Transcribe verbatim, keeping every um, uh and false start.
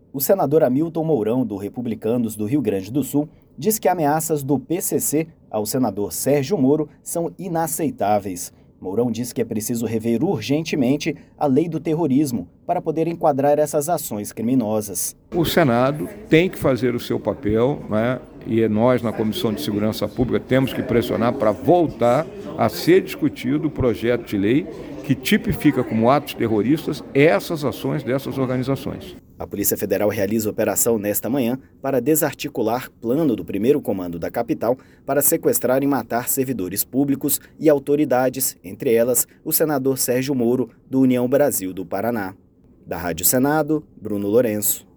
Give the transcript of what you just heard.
O senador Hamilton Mourão, do Republicanos do Rio Grande do Sul, diz que ameaças do P C C ao senador Sérgio Moro são inaceitáveis. Mourão diz que é preciso rever urgentemente a lei do terrorismo para poder enquadrar essas ações criminosas. O Senado tem que fazer o seu papel, né? E nós, na Comissão de Segurança Pública, temos que pressionar para voltar a ser discutido o projeto de lei que tipifica como atos terroristas essas ações dessas organizações. A Polícia Federal realiza operação nesta manhã para desarticular plano do primeiro comando da capital para sequestrar e matar servidores públicos e autoridades, entre elas o senador Sérgio Moro, do União Brasil do Paraná. Da Rádio Senado, Bruno Lourenço.